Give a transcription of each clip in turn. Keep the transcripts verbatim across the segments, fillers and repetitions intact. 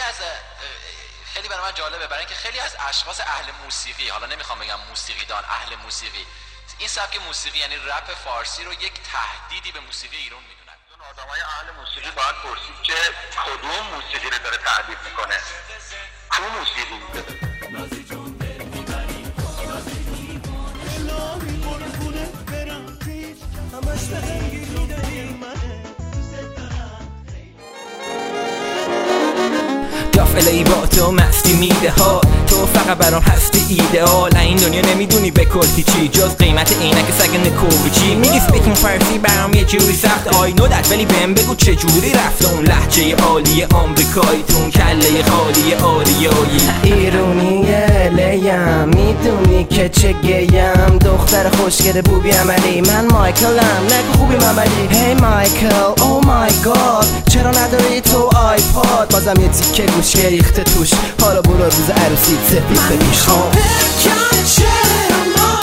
از خیلی برای من جالبه، برای اینکه خیلی از اشخاص اهل موسیقی، حالا نمیخوام بگم موسیقیدان، اهل موسیقی، این سبک موسیقی یعنی رپ فارسی رو یک تهدیدی به موسیقی ایران میدونن. اون آدمای اهل موسیقی باید پرسید که کدوم موسیقی رو داره تهدید میکنه، کدوم موسیقی؟ الهی با تو مستی میده ها، تو فقط برام هستی ایدئال. این دنیا نمیدونی به کل چی جز قیمت عینک سگ نکوچی. میگی سپیکینگ فارسی برام یه جوری سخت، آی نو دت، ولی بهم بگو چه جوری رفت اون لهجه عالی آمریکایی تون کله خالی آریایی. ایرونیه لیم میدونی که چه گیم، دختر خوشگل بوبی عملی، من مایکلم نگو خوبی مملی. هی مایکل او مای گاد، چرا نداری تو آیپاد؟ بازم یه تیکه گوش ریخته توش، حالا برو روز عروسی سفید بپیش. خب بگم چرا ما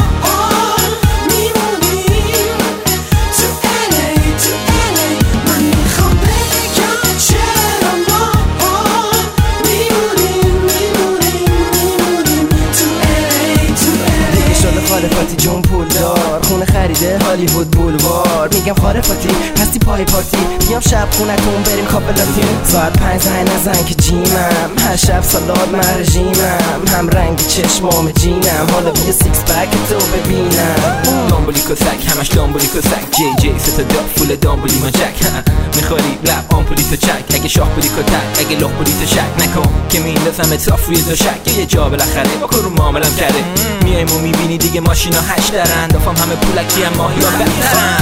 میمونیم تو الی تو الی، من میخوام بگم چرا ما میمونیم میمونیم میمونیم تو الی تو الی. دیگه شده خالفاتی جون پول دار، خونه خریده هالیوود بولوار. میگم خالفاتی هستی پای پارتی، بیام شب خونتون بریم کاپلاتین. ساعت پنج زنگ نزن که جیمم، هر شب سالاد من رژیمم، هم رنگ چشمام جینم، حالا بیا سیکس پک تو ببینم. دامبولیکو سگ همش دامبولیکو سگ، جی جی ستا دا فول دامبولی ما جک. میخوری لب آمپولی تو چک، اگه شاخ بودی کتک، اگه لخ بودی تو شک نکن که میندازم اتاف روی دو شک. یه جا بالاخره با کرو معاملم کرده، میایم و میبینی دیگه ماشینا هش درن، دافم همه پولکی هم ماهی ها بهترن.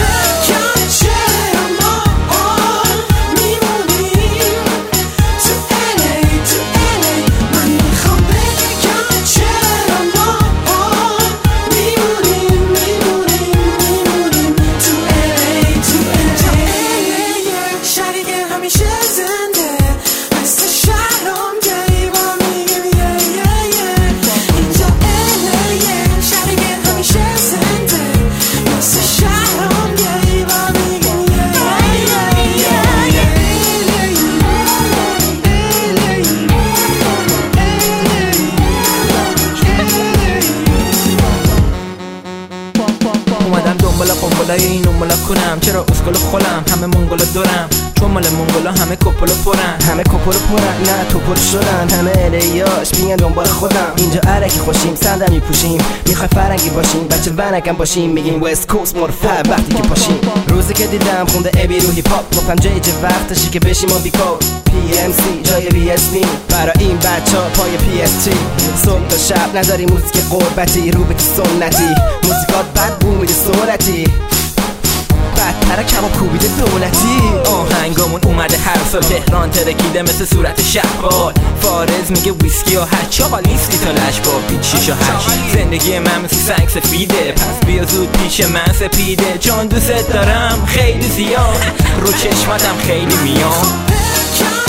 اومدم دنبالا قنبالای این اونبالا کنم، چرا اسکل خولم همه منگولا دورم، چون مال منگولا همه کپلو پرن. همه کپلو پرن نه تو پر شدن، همه الیاش بیان دنبال خودم. اینجا عرکی خوشیم سندم میپوشیم، میخوای فرنگی باشیم بچه ونکم باشیم، میگیم وست کوست مرفع وقتی که پاشیم. روزی که دیدم خونده ابی رو هیپ هاپ، گفتم جای جه وقتشی که بشیم و بیکو پی ام سی جای بی اس بی برای این بچه ها پای پی اس تی. صبح تا شب نداری موزیک قربتی، رو به سنتی موزیکات بد بو میده سرعتی، بدتر کباب کوبیده دولتی. آهنگامون اومده هر سال تهران ترکیده مثل صورت شهبال. فارز میگه ویسکی و هچ، آقا لیستی تا لش با بیت شیش و هشت. زندگی من مثل سنگ سفیده، پس بیا زود پیش من سپیده، چون دوست دارم خیلی زیاد، رو چشمتم خیلی میام.